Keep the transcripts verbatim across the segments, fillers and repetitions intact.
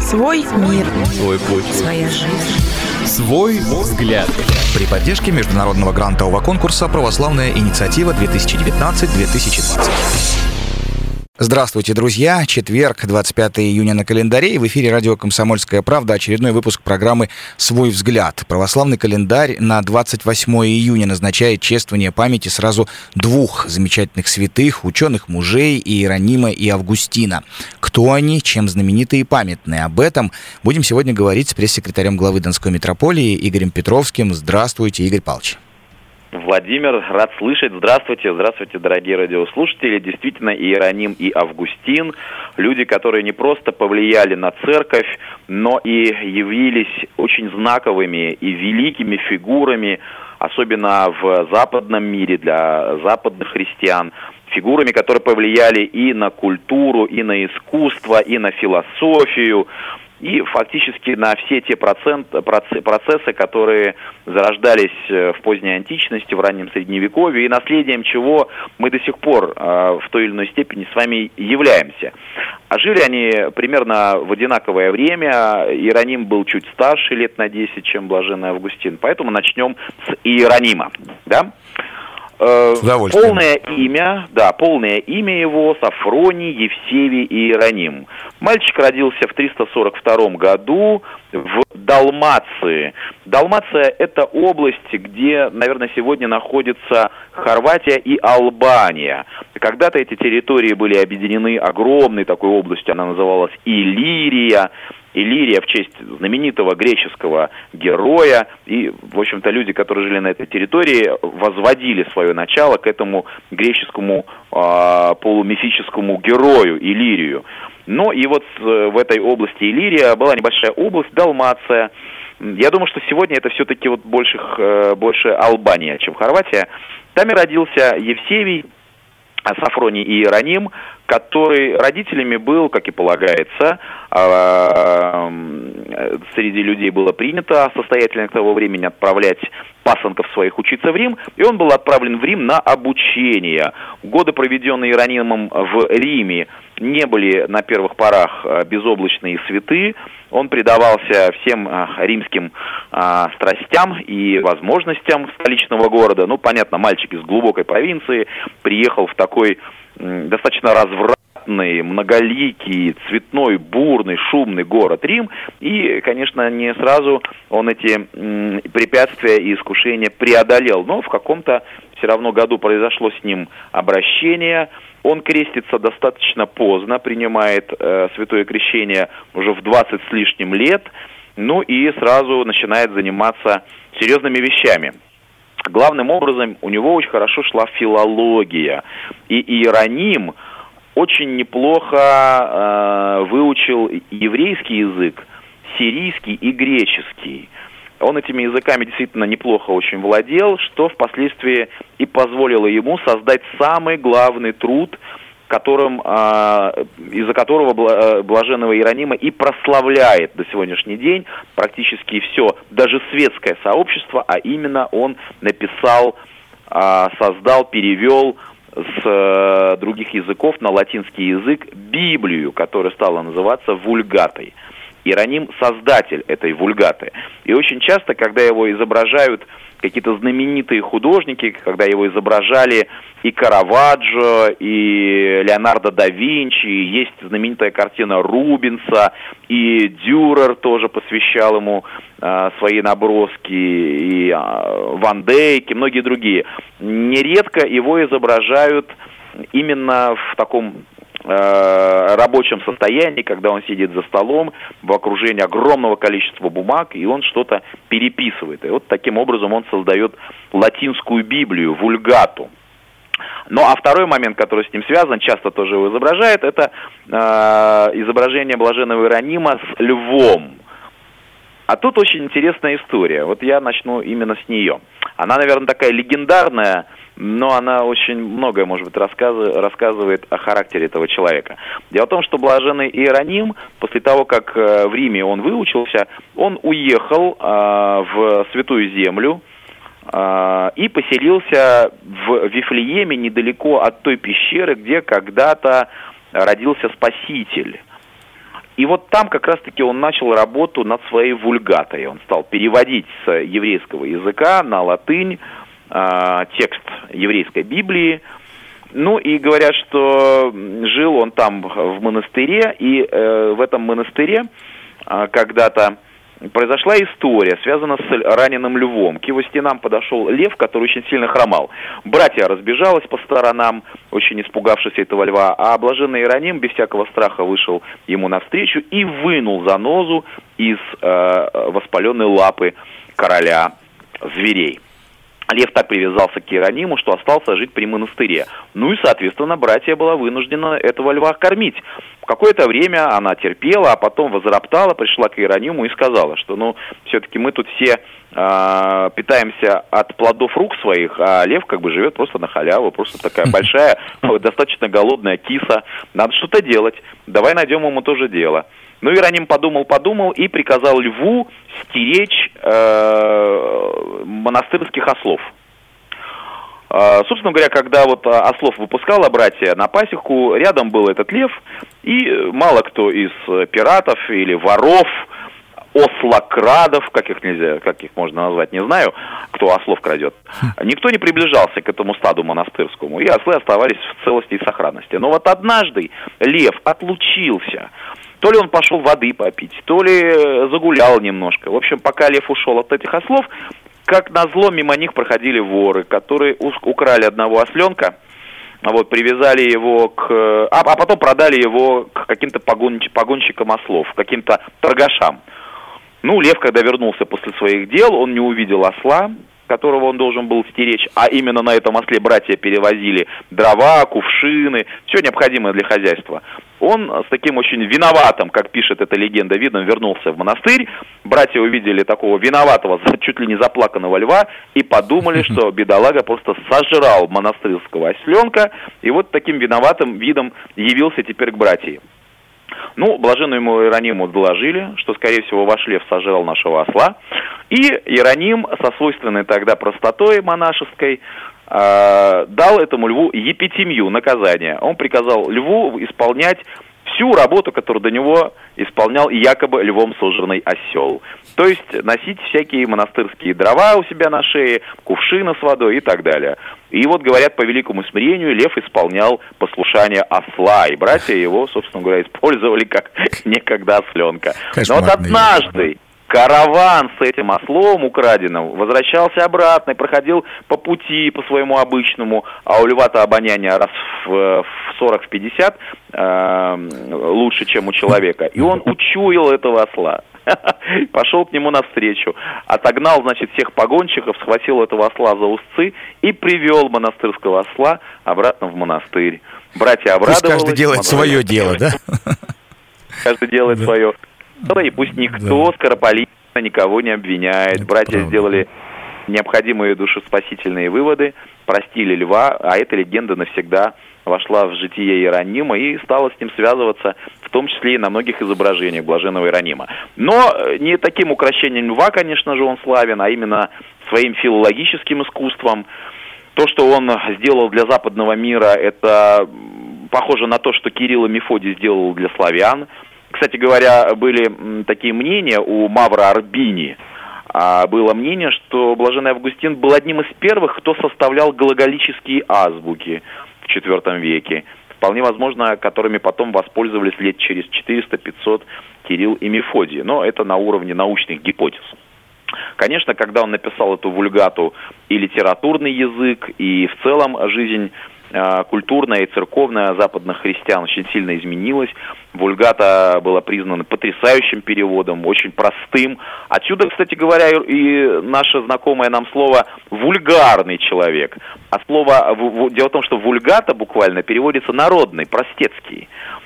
Свой мир. Свой путь. Своя жизнь. Свой взгляд. При поддержке международного грантового конкурса «Православная инициатива две тысячи девятнадцать - две тысячи двадцать». Здравствуйте, друзья! Четверг, двадцать пятое июня на календаре, и в эфире радио «Комсомольская правда» очередной выпуск программы «Свой взгляд». Православный календарь на двадцать восьмое июня назначает чествование памяти сразу двух замечательных святых, ученых мужей Иеронима и Августина. Кто они, чем знамениты и памятны? Об этом будем сегодня говорить с пресс-секретарем главы Донской митрополии Игорем Петровским. Здравствуйте, Игорь Павлович. Владимир, рад слышать. Здравствуйте, здравствуйте, дорогие радиослушатели. Действительно, Иероним и Августин – люди, которые не просто повлияли на церковь, но и явились очень знаковыми и великими фигурами, особенно в западном мире, для западных христиан, фигурами, которые повлияли и на культуру, и на искусство, и на философию, и фактически на все те процент, процессы, которые зарождались в поздней античности, в раннем средневековье, и наследием чего мы до сих пор в той или иной степени с вами являемся. А жили они примерно в одинаковое время. Иероним был чуть старше, лет на десять, чем блаженный Августин. Поэтому начнем с Иеронима. Да? Полное имя, да, полное имя его Сафроний Евсевий Иероним. Мальчик родился в триста сорок втором году в Далмации. Далмация – это область, где, наверное, сегодня находятся Хорватия и Албания. Когда-то эти территории были объединены огромной такой областью, она называлась Иллирия. Иллирия в честь знаменитого греческого героя, и, в общем-то, люди, которые жили на этой территории, возводили свое начало к этому греческому э, полумифическому герою Иллирию. Но и вот в этой области Иллирия была небольшая область, Далмация. Я думаю, что сегодня это все-таки вот больше, больше Албания, чем Хорватия. Там и родился Евсевий, Сафроний Иероним, который родителями был, как и полагается, среди людей было принято состоятельно к того времени отправлять пасынков своих учиться в Рим, и он был отправлен в Рим на обучение. Годы, проведенные Иеронимом в Риме, не были на первых порах безоблачные и святы. Он предавался всем римским а, страстям и возможностям столичного города. Ну, понятно, мальчик из глубокой провинции приехал в такой м, достаточно развратный, многоликий, цветной, бурный, шумный город Рим. И, конечно, не сразу он эти м, препятствия и искушения преодолел. Но в каком-то все равно году произошло с ним обращение. Он крестится достаточно поздно, принимает э, святое крещение уже в двадцать с лишним лет, ну и сразу начинает заниматься серьезными вещами. Главным образом у него очень хорошо шла филология, и Иероним очень неплохо э, выучил еврейский язык, сирийский и греческий. Он этими языками действительно неплохо очень владел, что впоследствии и позволило ему создать самый главный труд, которым, э, из-за которого блаженного Иеронима и прославляет до сегодняшний день практически все, даже светское сообщество, а именно он написал, э, создал, перевел с э, других языков на латинский язык Библию, которая стала называться Вульгатой. Иероним – создатель этой вульгаты. И очень часто, когда его изображают какие-то знаменитые художники, когда его изображали и Караваджо, и Леонардо да Винчи, есть знаменитая картина Рубенса, и Дюрер тоже посвящал ему э, свои наброски, и э, Ван Дейк, и многие другие. Нередко его изображают именно в таком рабочем состоянии, когда он сидит за столом в окружении огромного количества бумаг, и он что-то переписывает. И вот таким образом он создает латинскую Библию, вульгату. Ну, а второй момент, который с ним связан, часто тоже его изображает, это э, изображение блаженного Иеронима с львом. А тут очень интересная история. Вот я начну именно с нее. Она, наверное, такая легендарная, но она очень многое, может быть, рассказывает, рассказывает о характере этого человека. Дело в том, что блаженный Иероним, после того, как в Риме он выучился, он уехал э, в Святую Землю э, и поселился в Вифлееме, недалеко от той пещеры, где когда-то родился Спаситель. И вот там как раз-таки он начал работу над своей вульгатой. Он стал переводить с еврейского языка на латынь э, текст еврейской Библии. Ну и говорят, что жил он там в монастыре, и э, в этом монастыре э, когда-то произошла история, связанная с раненым львом. К его стенам подошел лев, который очень сильно хромал. Братья разбежалась по сторонам, очень испугавшись этого льва, а блаженный Иероним без всякого страха вышел ему навстречу и вынул занозу из э, воспаленной лапы короля зверей. Лев так привязался к Иерониму, что остался жить при монастыре. Ну и, соответственно, братья была вынуждена этого льва кормить. Какое-то время она терпела, а потом возроптала, пришла к Иерониму и сказала, что, ну, все-таки мы тут все э, питаемся от плодов рук своих, а лев как бы живет просто на халяву, просто такая большая, достаточно голодная киса. Надо что-то делать, давай найдем ему тоже дело. Ну, Иероним подумал-подумал и приказал льву стеречь э, монастырских ослов. Э, собственно говоря, когда вот ослов выпускало братья на пасеку, рядом был этот лев, и мало кто из пиратов или воров, ослокрадов, как их нельзя, как их можно назвать, не знаю, кто ослов крадет, никто не приближался к этому стаду монастырскому, и ослы оставались в целости и сохранности. Но вот однажды лев отлучился. То ли он пошел воды попить, то ли загулял немножко. В общем, пока лев ушел от этих ослов, как назло, мимо них проходили воры, которые украли одного осленка, вот, привязали его к... А, а потом продали его к каким-то погон, погонщикам ослов, каким-то торгашам. Ну, лев, когда вернулся после своих дел, он не увидел осла, которого он должен был стеречь, а именно на этом осле братья перевозили дрова, кувшины, все необходимое для хозяйства. Он с таким очень виноватым, как пишет эта легенда, видом вернулся в монастырь. Братья увидели такого виноватого, чуть ли не заплаканного льва и подумали, что бедолага просто сожрал монастырского осленка, и вот таким виноватым видом явился теперь к братьям. Ну, блаженному Иерониму доложили, что, скорее всего, ваш лев сожрал нашего осла. И Иероним со свойственной тогда простотой монашеской э, дал этому льву епитимию, наказание. Он приказал льву исполнять всю работу, которую до него исполнял якобы львом сожранный осел. То есть носить всякие монастырские дрова у себя на шее, кувшины с водой и так далее. И вот, говорят, по великому смирению лев исполнял послушание осла, и братья его, собственно говоря, использовали как некогда осленка. Но вот однажды караван с этим ослом украденным возвращался обратно и проходил по пути, по своему обычному, а у льва-то обоняние раз в сорок-пятьдесят э, лучше, чем у человека. И он учуял этого осла. Пошел к нему навстречу, отогнал, значит, всех погонщиков, схватил этого осла за узцы и привел монастырского осла обратно в монастырь. Братья обрадовались. Пусть каждый делает свое дело, да? Каждый делает свое. И пусть никто да. скоропалительно никого не обвиняет. Это Братья правда. Сделали необходимые душеспасительные выводы, простили льва, а эта легенда навсегда вошла в житие Иеронима и стала с ним связываться, в том числе и на многих изображениях блаженного Иеронима. Но не таким украшением льва, конечно же, он славен, а именно своим филологическим искусством. То, что он сделал для западного мира, это похоже на то, что Кирилл и Мефодий сделал для славян. Кстати говоря, были такие мнения у Мавра Арбини. Было мнение, что блаженный Августин был одним из первых, кто составлял глаголические азбуки в четвёртом веке. Вполне возможно, которыми потом воспользовались лет через четыреста-пятьсот Кирилл и Мефодий. Но это на уровне научных гипотез. Конечно, когда он написал эту вульгату, и литературный язык, и в целом жизнь культурная и церковная западных христиан очень сильно изменилась. Вульгата была признана потрясающим переводом, очень простым. Отсюда, кстати говоря, и наше знакомое нам слово «вульгарный человек». А слово, дело в том, что вульгата буквально переводится «народный», «простецкий».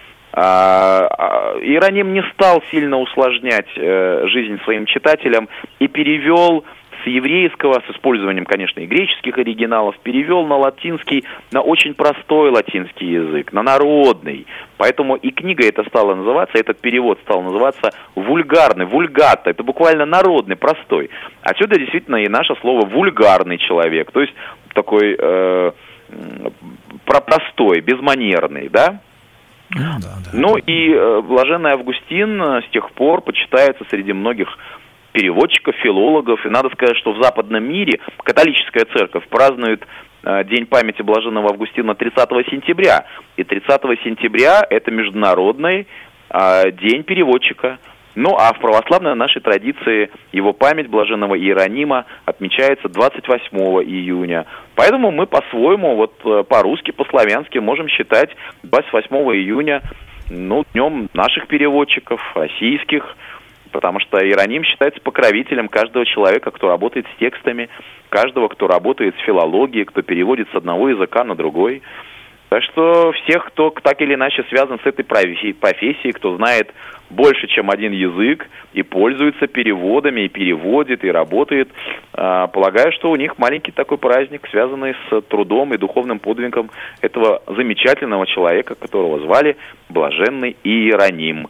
Иероним не стал сильно усложнять жизнь своим читателям и перевел с еврейского, с использованием, конечно, и греческих оригиналов, перевел на латинский, на очень простой латинский язык, на народный. Поэтому и книга эта стала называться, этот перевод стал называться вульгарный, вульгата. Это буквально народный, простой. Отсюда действительно и наше слово вульгарный человек, то есть такой э, простой, безманерный, да? Ну, да, да. Ну и э, блаженный Августин с тех пор почитается среди многих переводчиков, филологов. И надо сказать, что в западном мире католическая церковь празднует э, День памяти блаженного Августина тридцатого сентября. И тридцатого сентября это международный э, день переводчика. Ну, а в православной нашей традиции его память блаженного Иеронима отмечается двадцать восьмого июня. Поэтому мы по-своему, вот по-русски, по-славянски можем считать двадцать восьмого июня, ну, днем наших переводчиков, российских, потому что Иероним считается покровителем каждого человека, кто работает с текстами, каждого, кто работает с филологией, кто переводит с одного языка на другой. Так что всех, кто так или иначе связан с этой профессией, кто знает больше, чем один язык, и пользуется переводами, и переводит, и работает, полагаю, что у них маленький такой праздник, связанный с трудом и духовным подвигом этого замечательного человека, которого звали Блаженный Иероним.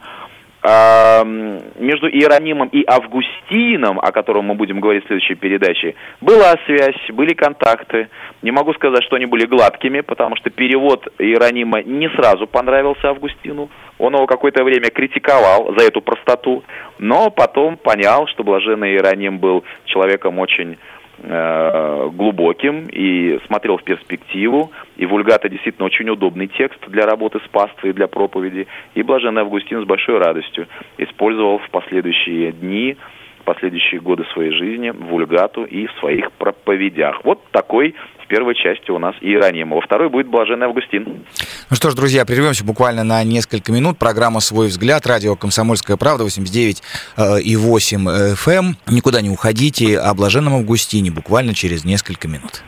Между Иеронимом и Августином, о котором мы будем говорить в следующей передаче, была связь, были контакты. Не могу сказать, что они были гладкими, потому что перевод Иеронима не сразу понравился Августину. Он его какое-то время критиковал за эту простоту, но потом понял, что блаженный Иероним был человеком очень э, глубоким и смотрел в перспективу. И Вульгата действительно очень удобный текст для работы с паствой и для проповеди. И блаженный Августин с большой радостью использовал в последующие дни, в последующие годы своей жизни Вульгату и в своих проповедях. Вот такой в первой части у нас Иероним. Во второй будет блаженный Августин. Ну что ж, друзья, прервемся буквально на несколько минут. Программа «Свой взгляд», радио «Комсомольская правда», восемьдесят девять и восемь эф эм. Никуда не уходите, о блаженном Августине буквально через несколько минут.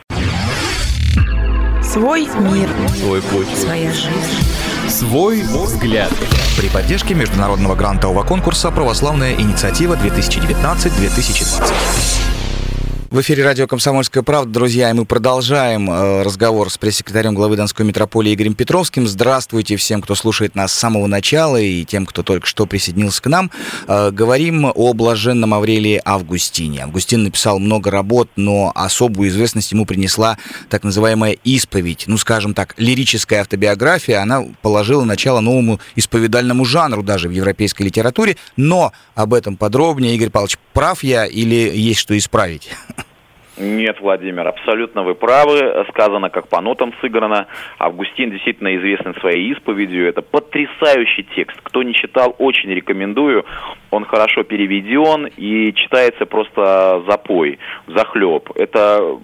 Свой мир. Свой путь. Своя жизнь. Свой взгляд. При поддержке международного грантового конкурса «Православная инициатива две тысячи девятнадцать - две тысячи двадцать». В эфире радио «Комсомольская правда», друзья, и мы продолжаем э, разговор с пресс-секретарем главы Донской митрополии Игорем Петровским. Здравствуйте всем, кто слушает нас с самого начала, и тем, кто только что присоединился к нам. Э, говорим о блаженном Аврелии Августине. Августин написал много работ, но особую известность ему принесла так называемая исповедь. Ну, скажем так, лирическая автобиография. Она положила начало новому исповедальному жанру даже в европейской литературе. Но об этом подробнее. Игорь Павлович, прав я или есть что исправить? Нет, Владимир, абсолютно вы правы. Сказано, как по нотам сыграно. Августин действительно известен своей исповедью. Это потрясающий текст. Кто не читал, очень рекомендую. Он хорошо переведен и читается просто запой, взахлеб. Это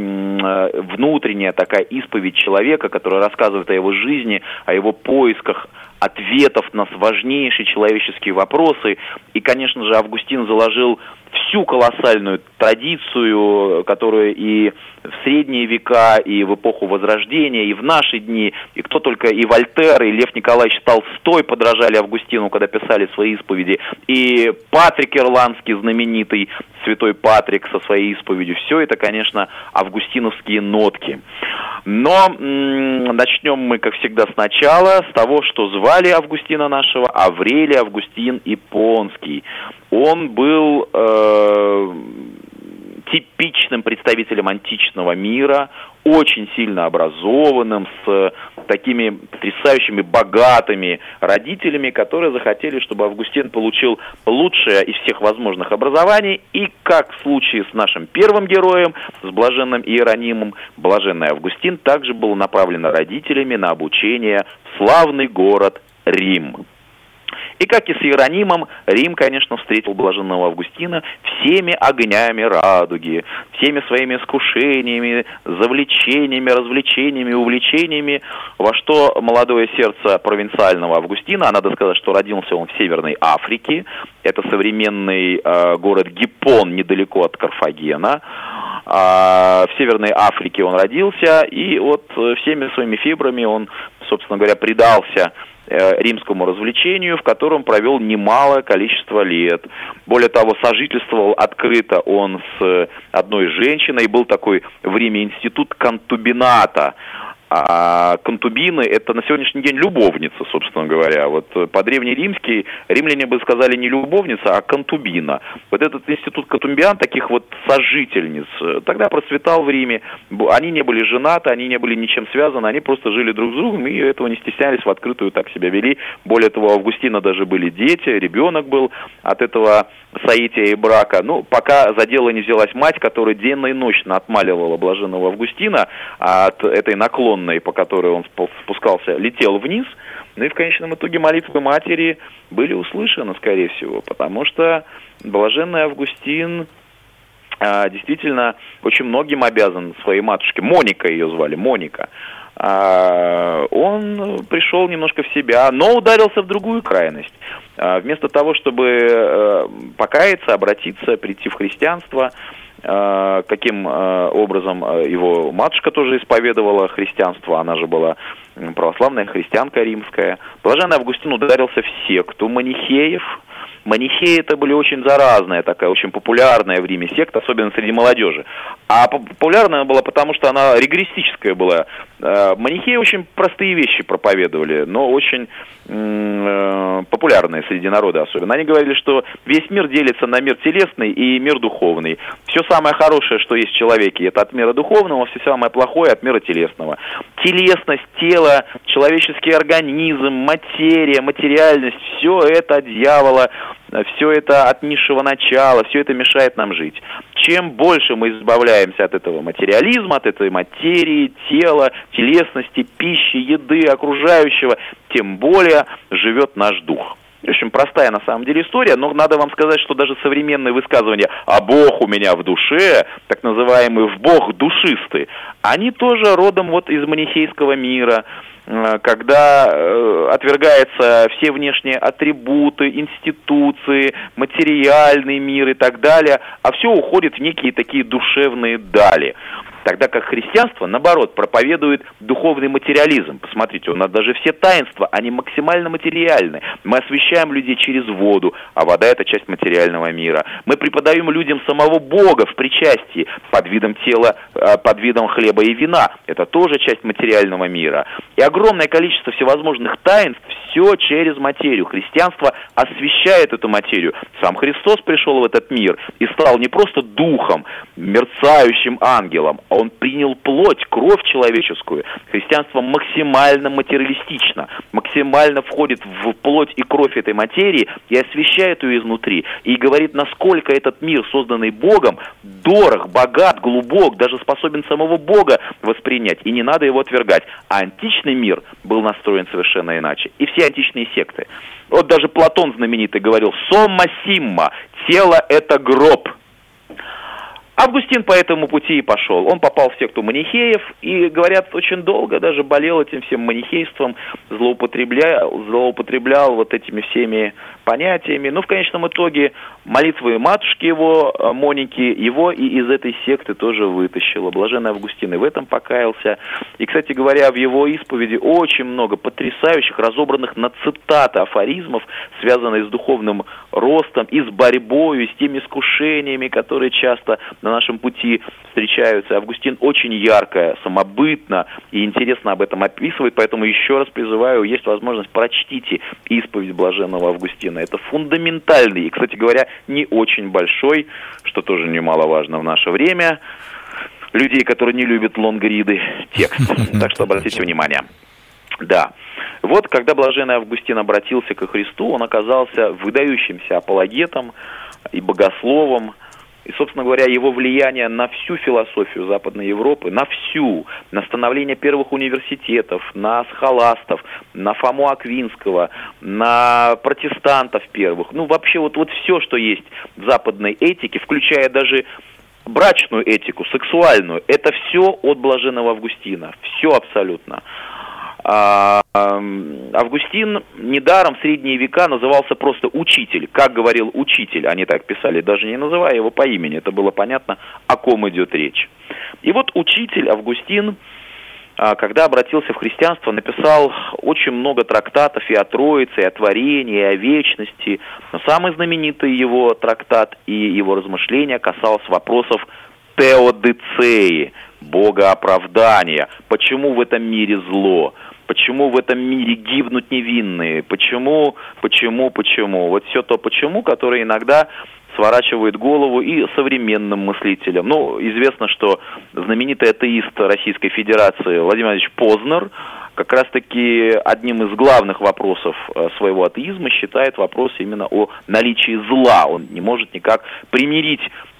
внутренняя такая исповедь человека, который рассказывает о его жизни, о его поисках ответов на важнейшие человеческие вопросы. И, конечно же, Августин заложил всю колоссальную традицию, которая и в средние века, и в эпоху Возрождения, и в наши дни, и кто только, и Вольтер, и Лев Николаевич Толстой подражали Августину, когда писали свои исповеди, и Патрик Ирландский, знаменитый святой Патрик со своей исповедью. Все это, конечно, августиновские нотки. Но м- начнем мы, как всегда, сначала с того, что звали Августина нашего Аврелий Августин Ипонский. Он был э, типичным представителем античного мира, очень сильно образованным, с такими потрясающими, богатыми родителями, которые захотели, чтобы Августин получил лучшее из всех возможных образований. И, как в случае с нашим первым героем, с блаженным Иеронимом, блаженный Августин также был направлен родителями на обучение в славный город Рим. И как и с Иеронимом, Рим, конечно, встретил блаженного Августина всеми огнями радуги, всеми своими искушениями, завлечениями, развлечениями, увлечениями, во что молодое сердце провинциального Августина, а надо сказать, что родился он в Северной Африке, это современный э, город Гиппон, недалеко от Карфагена. А в Северной Африке он родился, и вот всеми своими фибрами он, собственно говоря, предался римскому развлечению, в котором провел немалое количество лет. Более того, сожительствовал открыто он с одной женщиной. Был такой в Риме институт контубината. А конкубины — это на сегодняшний день любовница, собственно говоря. Вот по-древнеримски римляне бы сказали не любовница, а конкубина. Вот этот институт конкубиан, таких вот сожительниц, тогда процветал в Риме. Они не были женаты, они не были ничем связаны, они просто жили друг с другом и этого не стеснялись, в открытую так себя вели. Более того, у Августина даже были дети, ребенок был от этого соития и брака. Ну, пока за дело не взялась мать, которая денно и ночно отмаливала блаженного Августина от этой наклонной, по которой он спускался, летел вниз. Ну и в конечном итоге молитвы матери были услышаны, скорее всего, потому что блаженный Августин а, действительно очень многим обязан своей матушке. Моника ее звали, Моника. А, он пришел немножко в себя, но ударился в другую крайность. А, вместо того, чтобы а, покаяться, обратиться, прийти в христианство, а, каким а, образом его матушка тоже исповедовала христианство, она же была православная христианка римская, блаженный Августин ударился в секту манихеев. Манихеи это были очень заразная, такая очень популярная в Риме секта, особенно среди молодежи. А популярная была потому, что она регрессическая была. Манихеи очень простые вещи проповедовали, но очень э, популярные среди народа особенно. Они говорили, что весь мир делится на мир телесный и мир духовный. Все самое хорошее, что есть в человеке, это от мира духовного, все самое плохое от мира телесного. Телесность, тело, человеческий организм, материя, материальность, все это от дьявола. Все это от низшего начала, все это мешает нам жить. Чем больше мы избавляемся от этого материализма, от этой материи, тела, телесности, пищи, еды, окружающего, тем более живет наш дух. Очень простая на самом деле история, но надо вам сказать, что даже современные высказывания «а Бог у меня в душе», так называемые «в Бог душисты», они тоже родом вот из манихейского мира, когда э, отвергаются все внешние атрибуты, институции, материальный мир и так далее, а все уходит в некие такие душевные дали. Тогда как христианство, наоборот, проповедует духовный материализм. Посмотрите, у нас даже все таинства, они максимально материальны. Мы освящаем людей через воду, а вода – это часть материального мира. Мы преподаем людям самого Бога в причастии под видом тела, под видом хлеба и вина. Это тоже часть материального мира. И огромное количество всевозможных таинств, все через материю. Христианство освящает эту материю. Сам Христос пришел в этот мир и стал не просто духом, мерцающим ангелом, а он принял плоть, кровь человеческую. Христианство максимально материалистично, максимально входит в плоть и кровь этой материи и освящает ее изнутри. И говорит, насколько этот мир, созданный Богом, дорог, богат, глубок, даже способен самого Бога воспринять. И не надо его отвергать. А античный мир был настроен совершенно иначе. И все античные секты. Вот даже Платон знаменитый говорил «Сомма симма» – тело – это гроб. Августин по этому пути и пошел. Он попал в секту манихеев и, говорят, очень долго даже болел этим всем манихейством, злоупотреблял, злоупотреблял вот этими всеми понятиями. Но в конечном итоге молитвы матушки его, Моники, его и из этой секты тоже вытащила. Блаженный Августин и в этом покаялся. И, кстати говоря, в его исповеди очень много потрясающих, разобранных на цитаты афоризмов, связанных с духовным ростом и с борьбой, и с теми искушениями, которые часто на нашем пути встречаются. Августин очень ярко, самобытно и интересно об этом описывает, поэтому еще раз призываю, есть возможность, прочтите исповедь блаженного Августина. Это фундаментальный и, кстати говоря, не очень большой, что тоже немаловажно в наше время, людей, которые не любят лонгриды, текст. Так что обратите внимание. Да. Вот, когда блаженный Августин обратился ко Христу, он оказался выдающимся апологетом и богословом. И, собственно говоря, его влияние на всю философию Западной Европы, на всю, на становление первых университетов, на схоластов, на Фому Аквинского, на протестантов первых, ну вообще вот, вот все, что есть в западной этике, включая даже брачную этику, сексуальную, это все от блаженного Августина, все абсолютно. Августин недаром в средние века назывался просто учитель. Как говорил учитель, они так писали, даже не называя его по имени, это было понятно, о ком идет речь. И вот учитель Августин, когда обратился в христианство, написал очень много трактатов и о Троице, и о творении, и о вечности. Но самый знаменитый его трактат и его размышления касался вопросов теодицеи, богооправдания. Почему в этом мире зло? Почему в этом мире гибнут невинные? Почему, почему, почему? Вот все то почему, которое иногда сворачивает голову и современным мыслителям. Ну, известно, что знаменитый атеист Российской Федерации Владимир Владимирович Познер как раз-таки одним из главных вопросов своего атеизма считает вопрос именно о наличии зла. Он не может никак примирить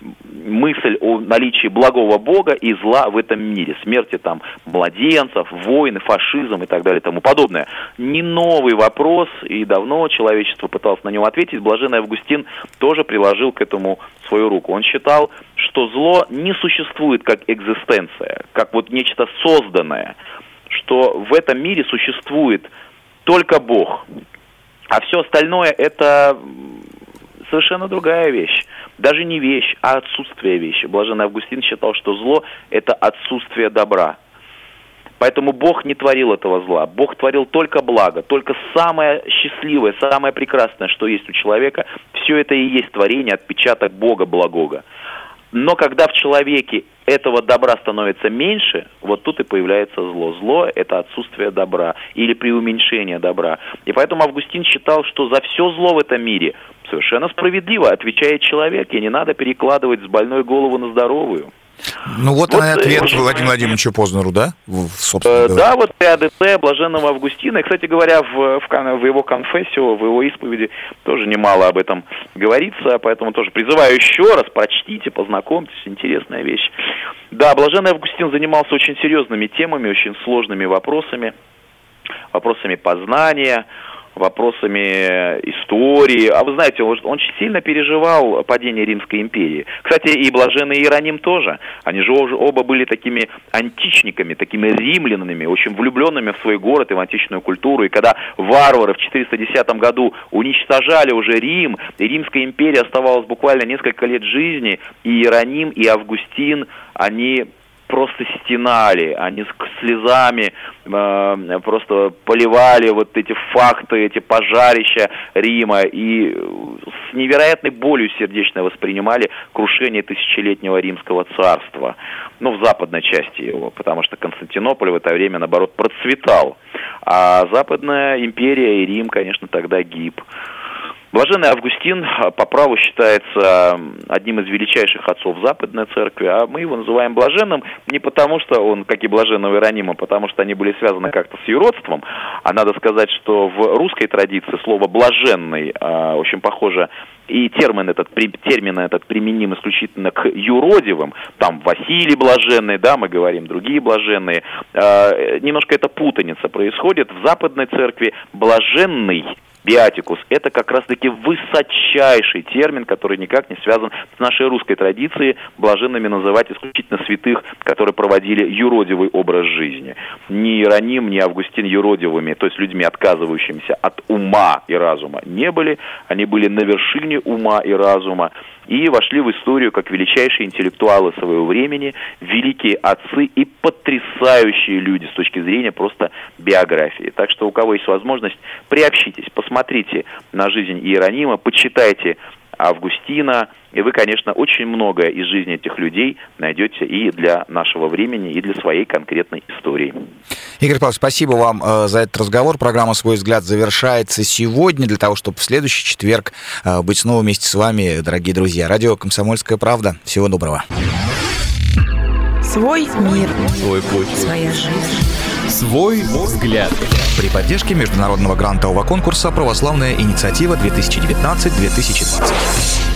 мысль о наличии благого Бога и зла в этом мире. Смерти там младенцев, войны, фашизм и так далее и тому подобное. Не новый вопрос, и давно человечество пыталось на него ответить. Блаженный Августин тоже приложил к этому свою руку. Он считал, что зло не существует как экзистенция, как вот нечто созданное, что в этом мире существует только Бог, а все остальное это совершенно другая вещь. Даже не вещь, а отсутствие вещи. Блаженный Августин считал, что зло это отсутствие добра. Поэтому Бог не творил этого зла. Бог творил только благо, только самое счастливое, самое прекрасное, что есть у человека. Все это и есть творение, отпечаток Бога благого. Но когда в человеке этого добра становится меньше, вот тут и появляется зло. Зло – это отсутствие добра или преуменьшение добра. И поэтому Августин считал, что за все зло в этом мире совершенно справедливо отвечает человек, и не надо перекладывать с больной голову на здоровую. Ну вот, вот ответ очень... Владимиру Владимировичу Познеру, да? В, э, да, вот теодицея блаженного Августина. И, кстати говоря, в, в, в его конфессио, в его исповеди тоже немало об этом говорится, поэтому тоже призываю еще раз, прочтите, познакомьтесь, интересная вещь. Да, блаженный Августин занимался очень серьезными темами, очень сложными вопросами, вопросами познания, вопросами истории. А вы знаете, он очень сильно переживал падение Римской империи. Кстати, и блаженный Иероним тоже. Они же оба были такими античниками, такими римлянами, очень влюбленными в свой город и в античную культуру. И когда варвары в четыреста десятом году уничтожали уже Рим, и Римской империи оставалось буквально несколько лет жизни, и Иероним, и Августин, они просто стенали, они с слезами э, просто поливали вот эти факты, эти пожарища Рима, и с невероятной болью сердечно воспринимали крушение тысячелетнего Римского царства, ну, в западной части его, потому что Константинополь в это время, наоборот, процветал, а Западная империя и Рим, конечно, тогда гиб. Блаженный Августин по праву считается одним из величайших отцов Западной Церкви, а мы его называем блаженным не потому, что он, как и блаженного Иеронима, потому что они были связаны как-то с юродством, а надо сказать, что в русской традиции слово «блаженный» э, очень похоже, и термин этот, термин этот применим исключительно к юродивым, там Василий блаженный, да, мы говорим, другие блаженные, э, немножко эта путаница происходит. В Западной Церкви блаженный Биатикус – это как раз-таки высочайший термин, который никак не связан с нашей русской традицией блаженными называть исключительно святых, которые проводили юродивый образ жизни. Ни Иероним, ни Августин юродивыми, то есть людьми, отказывающимися от ума и разума, не были. Они были на вершине ума и разума и вошли в историю как величайшие интеллектуалы своего времени, великие отцы и потрясающие люди с точки зрения просто биографии. Так что у кого есть возможность, приобщитесь, посмотрите на жизнь Иеронима, почитайте Августина, и вы, конечно, очень многое из жизни этих людей найдете и для нашего времени, и для своей конкретной истории. Игорь Павлович, спасибо вам э, за этот разговор. Программа «Свой взгляд» завершается сегодня, для того, чтобы в следующий четверг э, быть снова вместе с вами, дорогие друзья. Радио «Комсомольская правда». Всего доброго. Свой мир. Свой путь. Своя жизнь. Свой взгляд. При поддержке международного грантового конкурса «Православная инициатива две тысячи девятнадцать - две тысячи двадцать».